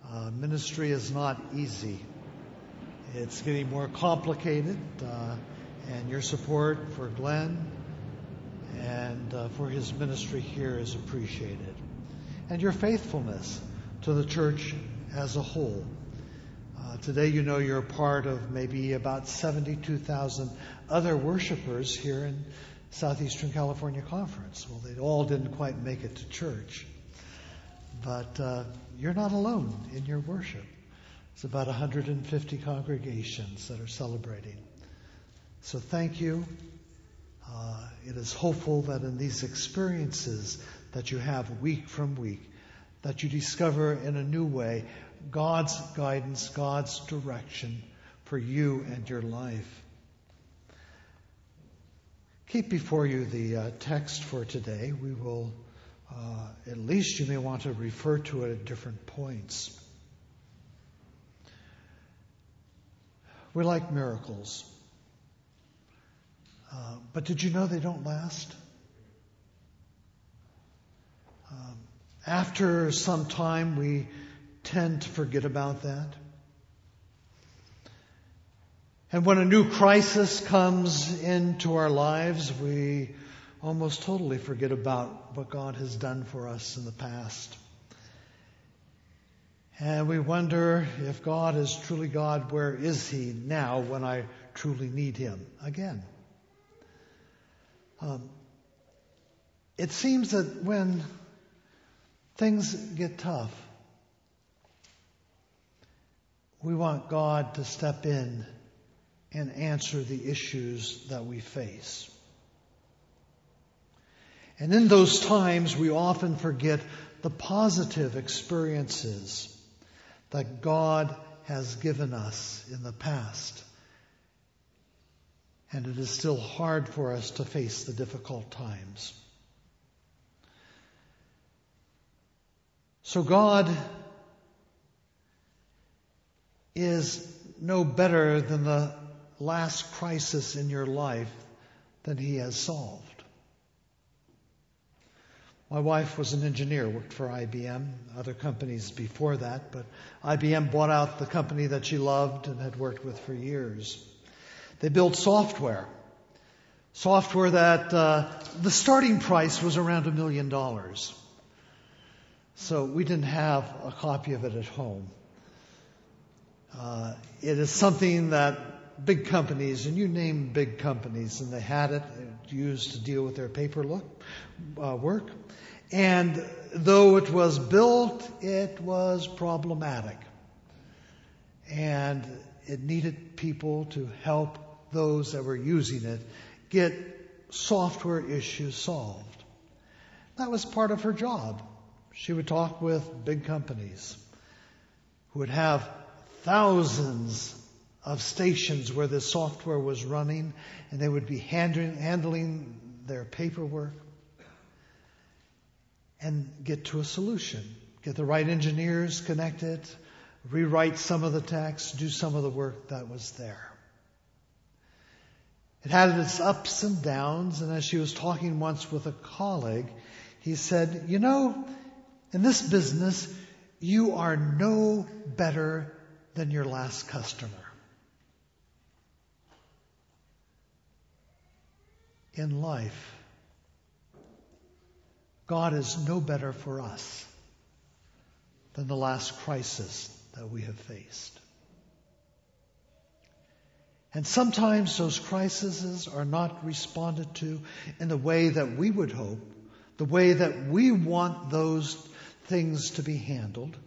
Ministry is not easy. It's getting more complicated, and your support for Glenn and for his ministry here is appreciated. And your faithfulness to the church as a whole. Today, you know, you're a part of maybe about 72,000 other worshipers here in Southeastern California Conference. Well, they all didn't quite make it to church. But you're not alone in your worship. It's about 150 congregations that are celebrating. So thank you. It is hopeful that in these experiences that you have week from week, that you discover in a new way God's guidance, God's direction for you and your life. Keep before you the text for today. We will, at least you may want to refer to it at different points. We like miracles. But did you know they don't last? After some time, we tend to forget about that. And when a new crisis comes into our lives, we almost totally forget about what God has done for us in the past. And we wonder, if God is truly God, where is He now when I truly need Him again? It seems that when things get tough, we want God to step in and answer the issues that we face. And in those times, we often forget the positive experiences that God has given us in the past. And it is still hard for us to face the difficult times. So God is no better than the last crisis in your life that He has solved. My wife was an engineer, worked for IBM, other companies before that, but IBM bought out the company that she loved and had worked with for years. They built software that the starting price was around $1 million. So we didn't have a copy of it at home. It is something that big companies, and you name big companies, and they had it used to deal with their paperwork. And though it was built, it was problematic. And it needed people to help those that were using it get software issues solved. That was part of her job. She would talk with big companies who would have thousands of stations where this software was running, and they would be handling their paperwork and get to a solution. Get the right engineers connected, rewrite some of the text, do some of the work that was there. It had its ups and downs, and as she was talking once with a colleague, he said, you know, in this business, you are no better than your last customer. In life, God is no better for us than the last crisis that we have faced. And sometimes those crises are not responded to in the way that we would hope, the way that we want those things to be handled.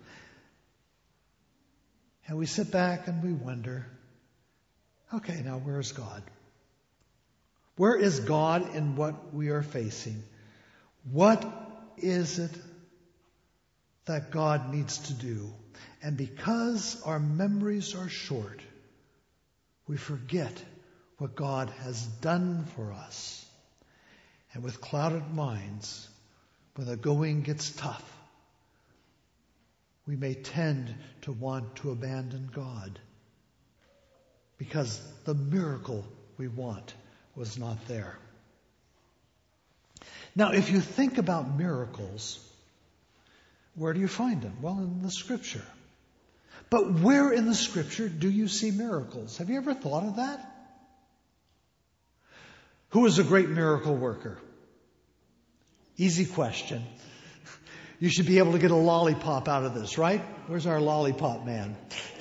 And we sit back and we wonder, okay, now where's God? Where is God in what we are facing? What is it that God needs to do? And because our memories are short, we forget what God has done for us. And with clouded minds, when the going gets tough, we may tend to want to abandon God because the miracle we want was not there. Now, if you think about miracles, where do you find them? Well, in the Scripture. But where in the Scripture do you see miracles? Have you ever thought of that? Who is a great miracle worker? Easy question. You should be able to get a lollipop out of this, right? Where's our lollipop man?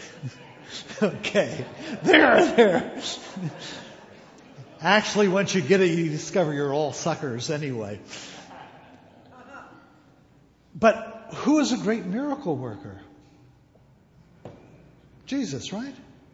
Okay. There. Actually, once you get it, you discover you're all suckers anyway. But who is a great miracle worker? Jesus, right?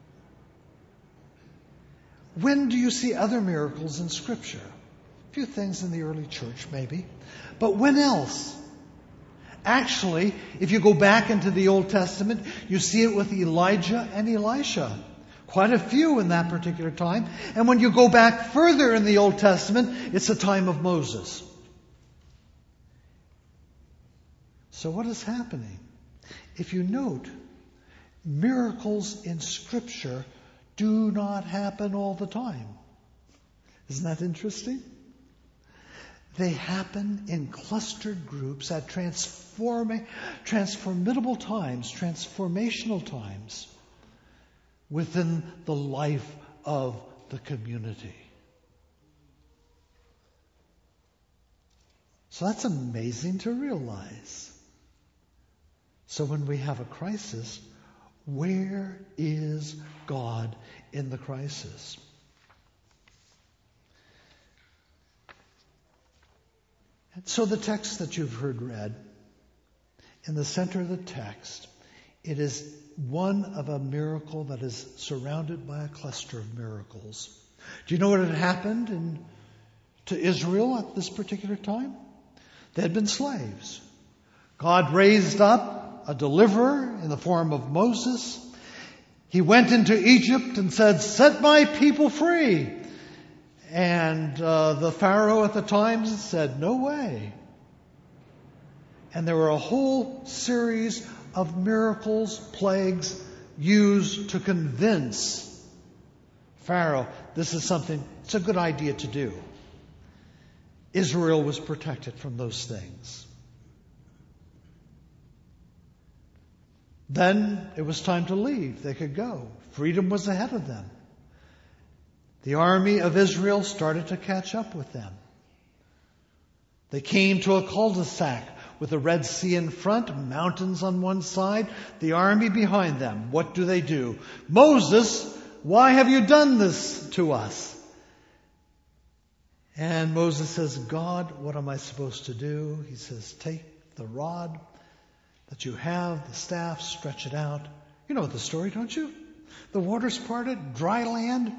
When do you see other miracles in Scripture? A few things in the early church, maybe. But when else? Actually, if you go back into the Old Testament, you see it with Elijah and Elisha. Quite a few in that particular time. And when you go back further in the Old Testament, it's the time of Moses. So what is happening? If you note, miracles in Scripture do not happen all the time. Isn't that interesting? They happen in clustered groups at transformational times within the life of the community. So that's amazing to realize. So when we have a crisis, where is God in the crisis? And so the text that you've heard read, in the center of the text, it is one of a miracle that is surrounded by a cluster of miracles. Do you know what had happened to Israel at this particular time? They had been slaves. God raised up a deliverer in the form of Moses. He went into Egypt and said, "Set my people free." And the Pharaoh at the time said, "No way." And there were a whole series of miracles, plagues, used to convince Pharaoh this is something, it's a good idea to do. Israel was protected from those things. Then it was time to leave. They could go. Freedom was ahead of them. The army of Israel started to catch up with them. They came to a cul-de-sac with the Red Sea in front, mountains on one side, the army behind them. What do? "Moses, why have you done this to us?" And Moses says, "God, what am I supposed to do?" He says, "Take the rod that you have, the staff, stretch it out." You know the story, don't you? The waters parted, dry land.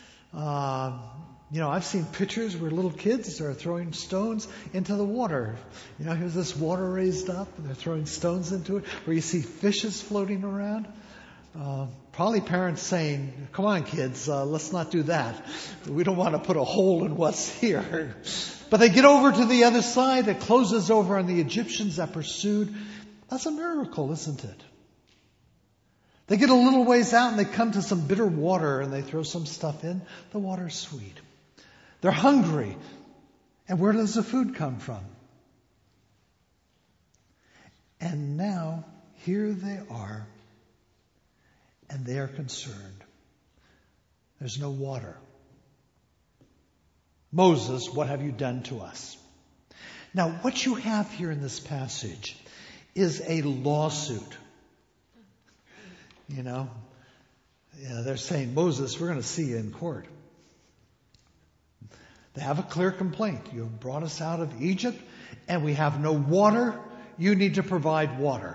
I've seen pictures where little kids are throwing stones into the water. Here's this water raised up and they're throwing stones into it, where you see fishes floating around. Probably parents saying, "Come on, kids, let's not do that. We don't want to put a hole in what's here." But they get over to the other side. It closes over on the Egyptians that pursued. That's a miracle, isn't it? They get a little ways out and they come to some bitter water and they throw some stuff in. The water's sweet. They're hungry. And where does the food come from? And now, here they are. And they are concerned. There's no water. "Moses, what have you done to us?" Now, what you have here in this passage is a lawsuit. They're saying, "Moses, we're going to see you in court." They have a clear complaint. "You have brought us out of Egypt and we have no water. You need to provide water."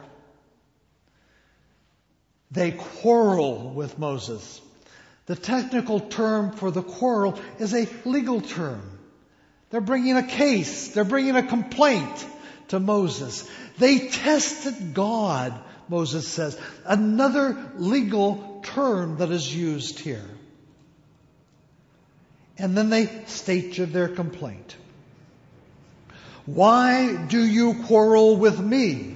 They quarrel with Moses. The technical term for the quarrel is a legal term. They're bringing a case. They're bringing a complaint to Moses. They tested God, Moses says. Another legal term that is used here. And then they state their complaint. "Why do you quarrel with me?"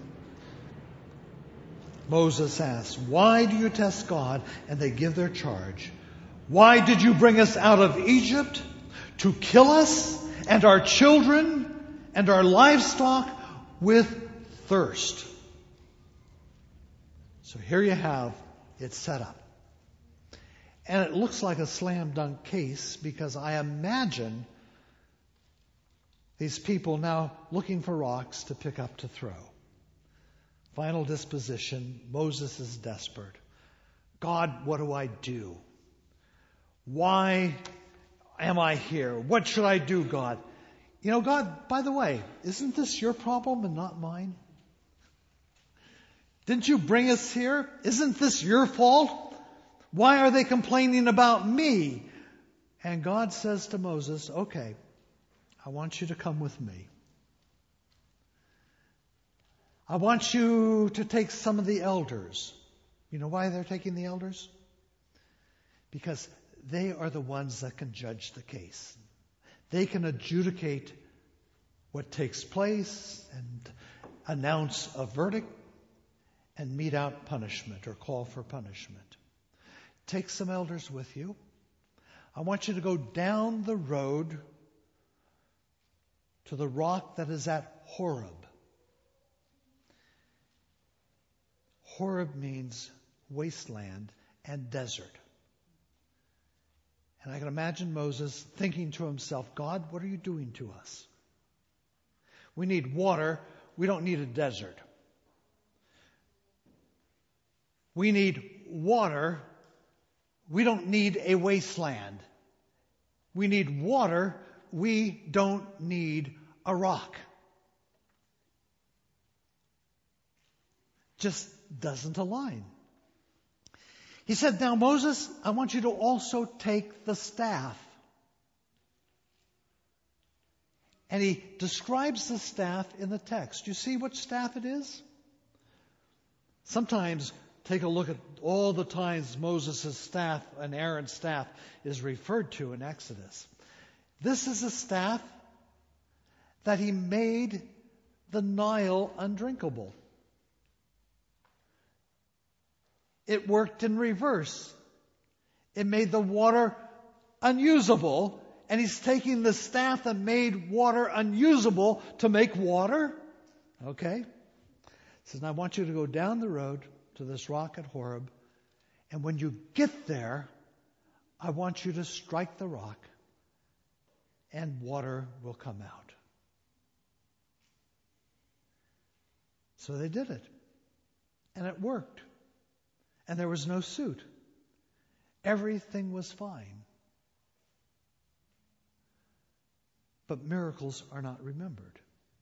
Moses asks, "Why do you test God?" And they give their charge. "Why did you bring us out of Egypt? To kill us and our children and our livestock with thirst." So here you have it set up. And it looks like a slam dunk case because I imagine these people now looking for rocks to pick up to throw. Final disposition. Moses is desperate. God, what do I do? Why am I here? What should I do, God? You know, God, by the way, isn't this your problem and not mine? Didn't you bring us here? Isn't this your fault? Why are they complaining about me? And God says to Moses, okay, I want you to come with me. I want you to take some of the elders. You know why they're taking the elders? Because they are the ones that can judge the case. They can adjudicate what takes place and announce a verdict and mete out punishment or call for punishment. Take some elders with you. I want you to go down the road to the rock that is at Horeb. Horeb means wasteland and desert. And I can imagine Moses thinking to himself, God, what are you doing to us? We need water. We don't need a desert. We need water. We don't need a wasteland. We need water. We don't need a rock. Just doesn't align. He said, now Moses, I want you to also take the staff. And he describes the staff in the text. You see what staff it is? Sometimes take a look at all the times Moses' staff and Aaron's staff is referred to in Exodus. This is a staff that he made the Nile undrinkable. It worked in reverse. It made the water unusable, and he's taking the staff that made water unusable to make water. Okay? He says, now I want you to go down the road to this rock at Horeb, and when you get there, I want you to strike the rock, and water will come out. So they did it, and it worked. And there was no suit. Everything was fine. But miracles are not remembered.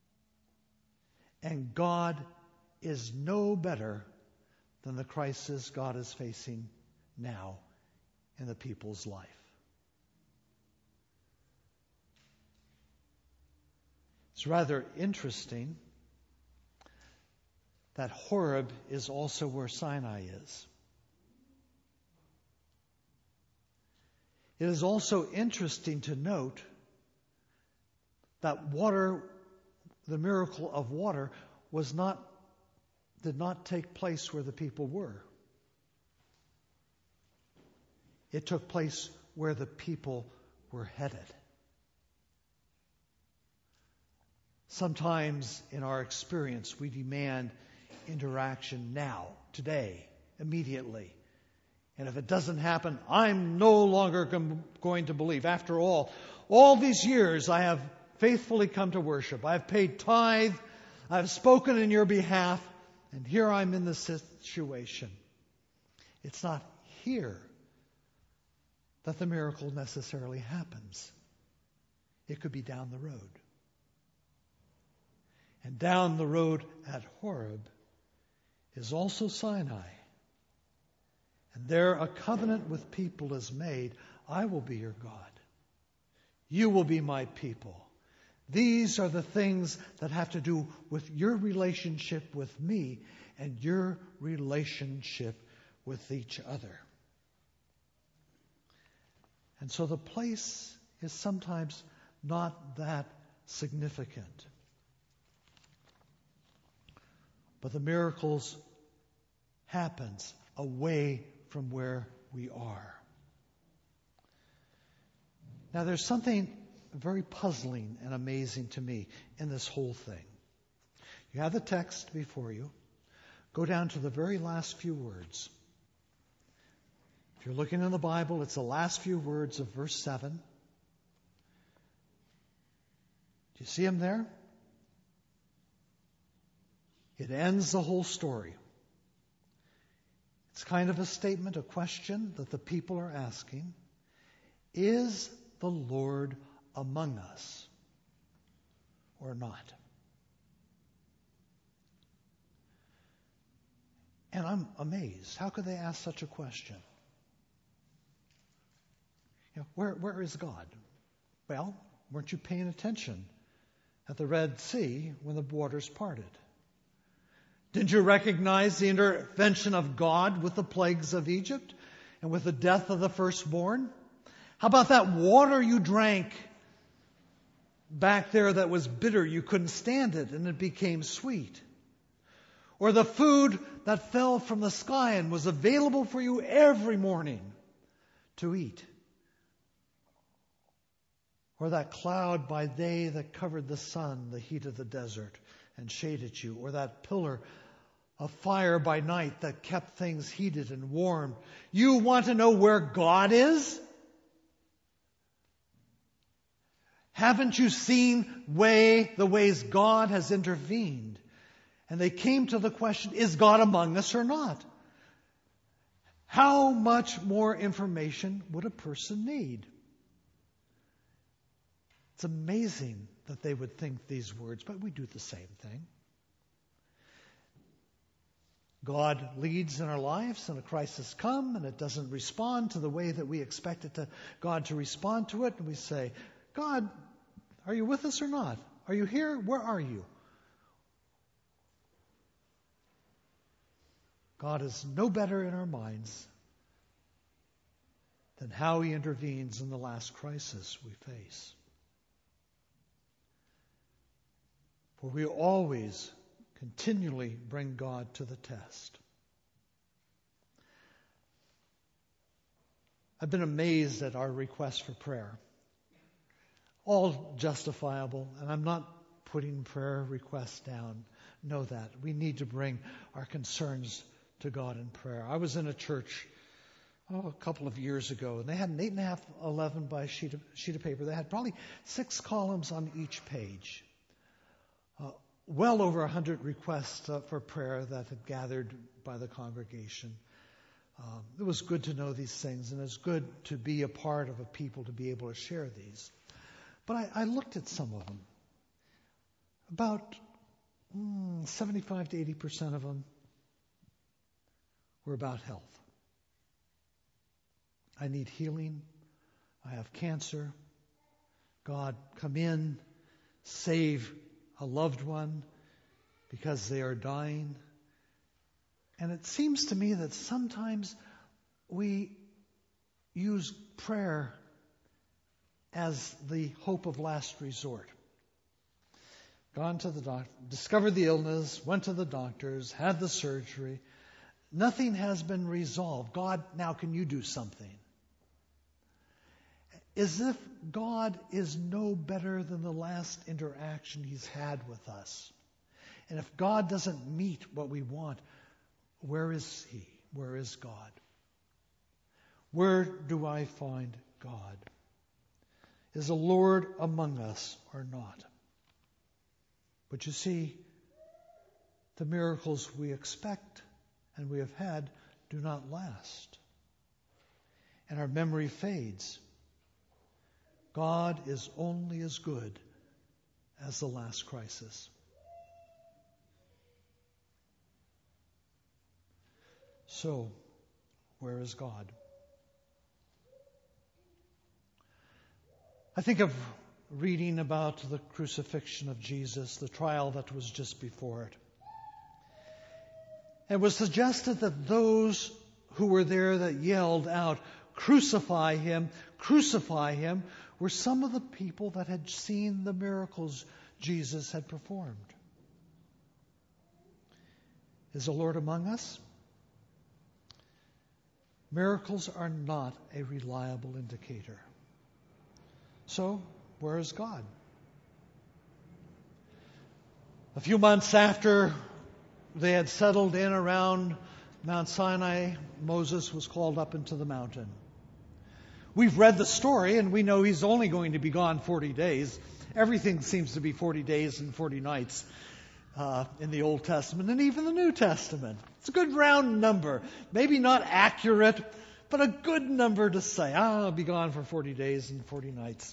And God is no better than the crisis God is facing now in the people's life. It's rather interesting that Horeb is also where Sinai is. It is also interesting to note that water, the miracle of water, did not take place where the people were. It took place where the people were headed. Sometimes in our experience, we demand interaction now, today, immediately. And if it doesn't happen, I'm no longer going to believe. After all these years I have faithfully come to worship. I've paid tithe. I've spoken in your behalf. And here I'm in this situation. It's not here that the miracle necessarily happens. It could be down the road. And down the road at Horeb is also Sinai. And there a covenant with people is made. I will be your God. You will be my people. These are the things that have to do with your relationship with me and your relationship with each other. And so the place is sometimes not that significant. But the miracles happens away from where we are. Now there's something very puzzling and amazing to me in this whole thing. You have the text before you. Go down to the very last few words. If you're looking in the Bible, it's the last few words of verse 7. Do you see them there? It ends the whole story. It's kind of a statement, a question that the people are asking. Is the Lord among us or not? And I'm amazed. How could they ask such a question? Where is God? Well, weren't you paying attention at the Red Sea when the waters parted? Didn't you recognize the intervention of God with the plagues of Egypt and with the death of the firstborn? How about that water you drank back there that was bitter? You couldn't stand it and it became sweet. Or the food that fell from the sky and was available for you every morning to eat. Or that cloud by day that covered the sun, the heat of the desert, and shaded you. Or that pillar of fire by night that kept things heated and warm. You want to know where God is? Haven't you seen the ways God has intervened? And they came to the question, is God among us or not? How much more information would a person need? It's amazing that they would think these words, but we do the same thing. God leads in our lives and a crisis comes and it doesn't respond to the way that we expect God to respond to it. And we say, God, are you with us or not? Are you here? Where are you? God is no better in our minds than how He intervenes in the last crisis we face. For we always continually bring God to the test. I've been amazed at our requests for prayer. All justifiable, and I'm not putting prayer requests down. Know that. We need to bring our concerns to God in prayer. I was in a church a couple of years ago, and they had an 8.5, 11 by sheet of paper. They had probably 6 columns on each page. Well over 100 requests for prayer that had gathered by the congregation. It was good to know these things, and it's good to be a part of a people to be able to share these. But I looked at some of them. About 75 to 80% of them were about health. I need healing. I have cancer. God, come in, save a loved one because they are dying. And it seems to me that sometimes we use prayer as the hope of last resort. Gone to the doctor, discovered the illness, went to the doctors, had the surgery. Nothing has been resolved. God, now can you do something? As if God is no better than the last interaction He's had with us. And if God doesn't meet what we want, where is He? Where is God? Where do I find God? Is the Lord among us or not? But you see, the miracles we expect and we have had do not last. And our memory fades. God is only as good as the last crisis. So, where is God? I think of reading about the crucifixion of Jesus, the trial that was just before it. It was suggested that those who were there that yelled out, "Crucify him, crucify him," were some of the people that had seen the miracles Jesus had performed. Is the Lord among us? Miracles are not a reliable indicator. So, where is God? A few months after they had settled in around Mount Sinai, Moses was called up into the mountain. We've read the story, and we know he's only going to be gone 40 days. Everything seems to be 40 days and 40 nights in the Old Testament and even the New Testament. It's a good round number. Maybe not accurate, but a good number to say. I'll be gone for 40 days and 40 nights.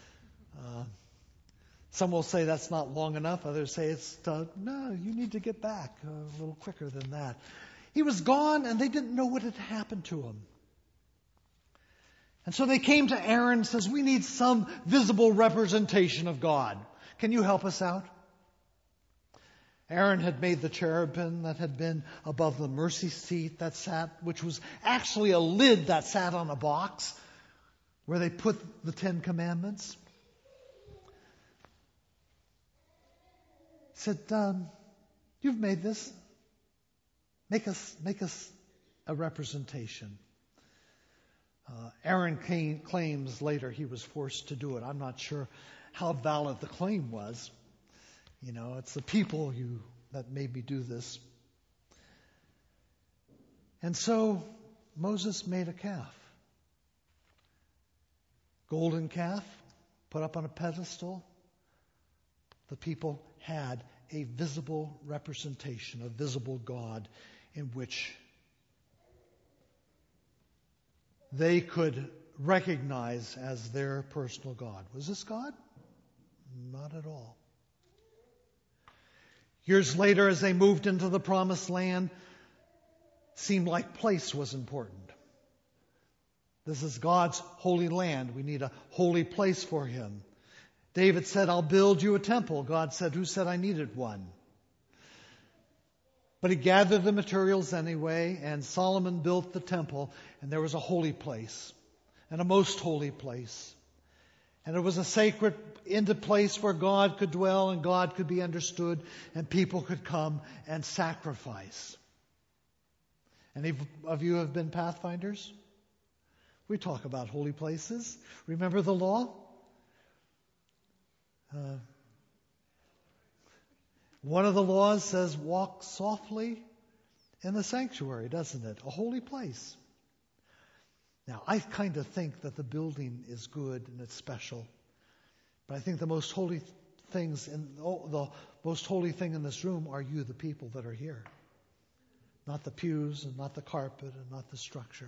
Some will say that's not long enough. Others say no, you need to get back a little quicker than that. He was gone, and they didn't know what had happened to him. And so they came to Aaron and says, we need some visible representation of God. Can you help us out? Aaron had made the cherubim that had been above the mercy seat that sat, which was actually a lid that sat on a box where they put the 10 Commandments. He said, you've made this. Make us a representation. Aaron claims later he was forced to do it. I'm not sure how valid the claim was. It's the people that made me do this. And so Moses made a calf. Golden calf, put up on a pedestal. The people had a visible representation, a visible God in which they could recognize as their personal God. Was this God? Not at all. Years later, as they moved into the promised land, it seemed like place was important. This is God's holy land. We need a holy place for Him. David said, I'll build you a temple. God said, who said I needed one? But he gathered the materials anyway, and Solomon built the temple, and there was a holy place, and a most holy place. And it was a sacred into place where God could dwell and God could be understood, and people could come and sacrifice. Any of you have been pathfinders? We talk about holy places. Remember the law? One of the laws says walk softly in the sanctuary, doesn't it? A holy place. Now, I kind of think that the building is good and it's special. But I think the most holy thing in this room are you, the people that are here. Not the pews and not the carpet and not the structure.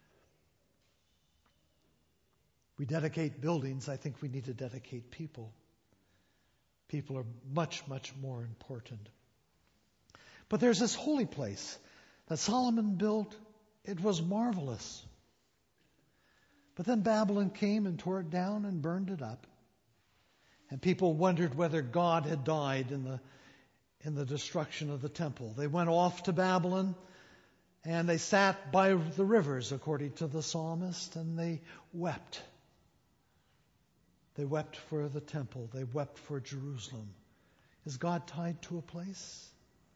We dedicate buildings. I think we need to dedicate people. People are much, much more important. But there's this holy place that Solomon built. It was marvelous. But then Babylon came and tore it down and burned it up. And people wondered whether God had died in the destruction of the temple. They went off to Babylon and they sat by the rivers, according to the psalmist, and they wept. They wept for the temple. They wept for Jerusalem. Is God tied to a place?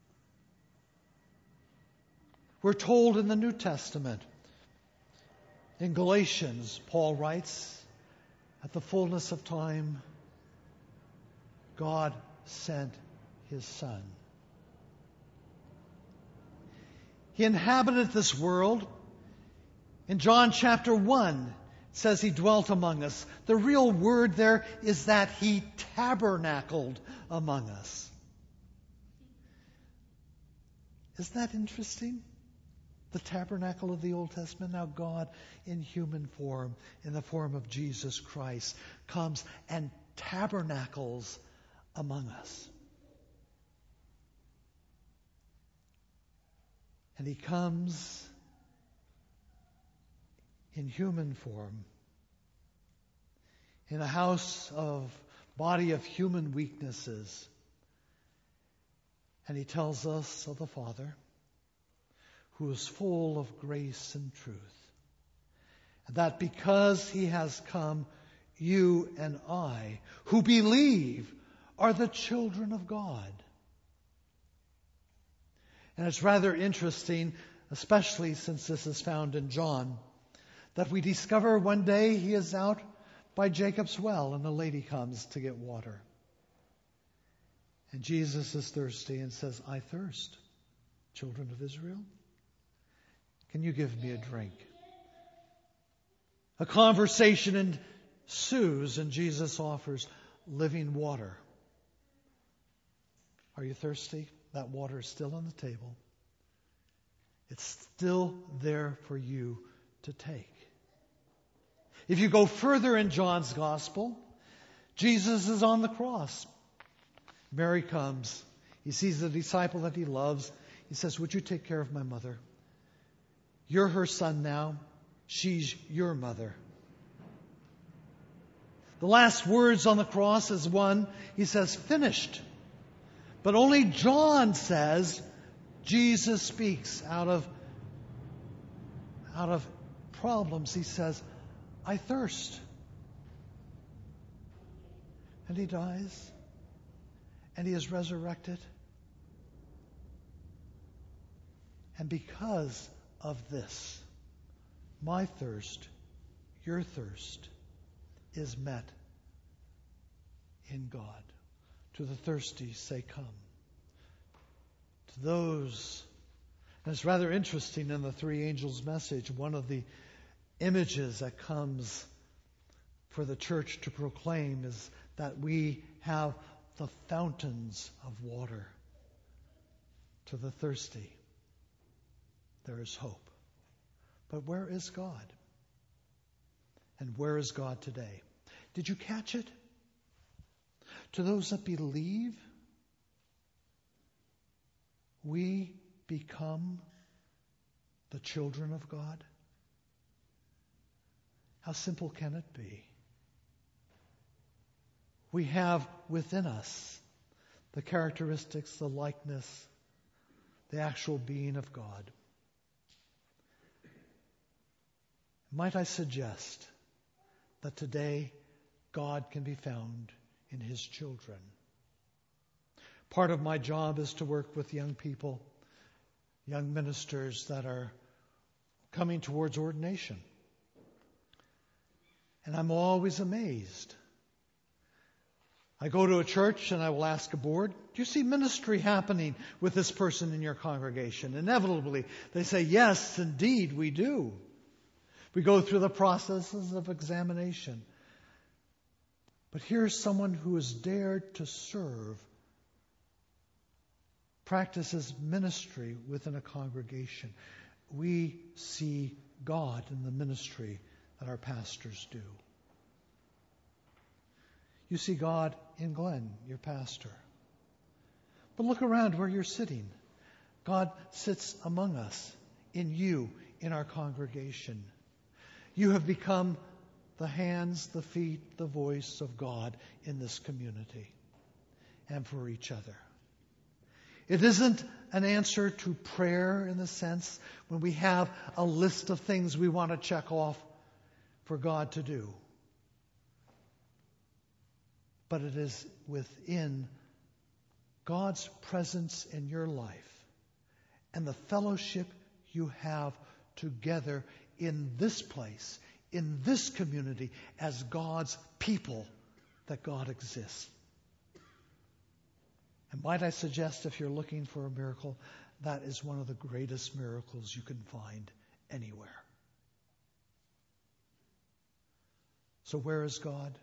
We're told in the New Testament, in Galatians, Paul writes, at the fullness of time, God sent His Son. He inhabited this world. In John chapter 1, it says He dwelt among us. The real word there is that He tabernacled among us. Isn't that interesting? The tabernacle of the Old Testament. Now God in human form, in the form of Jesus Christ, comes and tabernacles among us. And He comes in human form, in a house of body of human weaknesses. And He tells us of the Father, who is full of grace and truth. And that because He has come, you and I, who believe, are the children of God. And it's rather interesting, especially since this is found in John, that we discover one day He is out by Jacob's well and a lady comes to get water. And Jesus is thirsty and says, I thirst. children of Israel? Can you give me a drink? A conversation ensues, and Jesus offers living water. Are you thirsty? That water is still on the table. It's still there for you to take. If you go further in John's Gospel, Jesus is on the cross. Mary comes. He sees the disciple that he loves. He says, would you take care of my mother? You're her son now. She's your mother. The last words on the cross is one. He says, finished. But only John says, Jesus speaks out of problems. He says, I thirst. And he dies. And he is resurrected. And because of this, my thirst, your thirst, is met in God. To the thirsty, say, come. To those, and it's rather interesting in the three angels' message, one of the images that comes for the church to proclaim is that we have the fountains of water. To the thirsty, there is hope. But where is God? And where is God today? Did you catch it? To those that believe, we become the children of God. How simple can it be? We have within us the characteristics, the likeness, the actual being of God. Might I suggest that today God can be found in His children? Part of my job is to work with young people, young ministers that are coming towards ordination. And I'm always amazed. I go to a church and I will ask a board, do you see ministry happening with this person in your congregation? Inevitably, they say, yes, indeed, we do. We go through the processes of examination. But here's someone who has dared to serve, practices ministry within a congregation. We see God in the ministry that our pastors do. You see God in Glenn, your pastor. But look around where you're sitting. God sits among us, in you, in our congregation. You have become the hands, the feet, the voice of God in this community and for each other. It isn't an answer to prayer in the sense when we have a list of things we want to check off for God to do. But it is within God's presence in your life and the fellowship you have together in this place, in this community, as God's people, that God exists. And might I suggest, if you're looking for a miracle, that is one of the greatest miracles you can find anywhere. So where is God?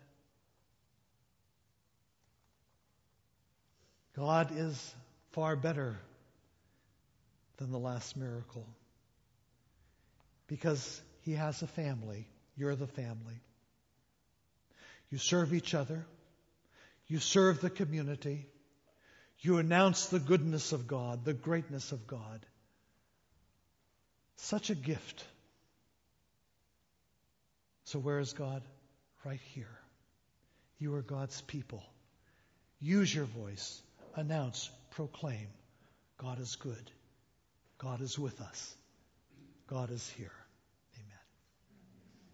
God is far better than the last miracle, because He has a family. You're the family. You serve each other. You serve the community. You announce the goodness of God, the greatness of God. Such a gift. So where is God? Right here. You are God's people. Use your voice. Announce, proclaim. God is good. God is with us. God is here.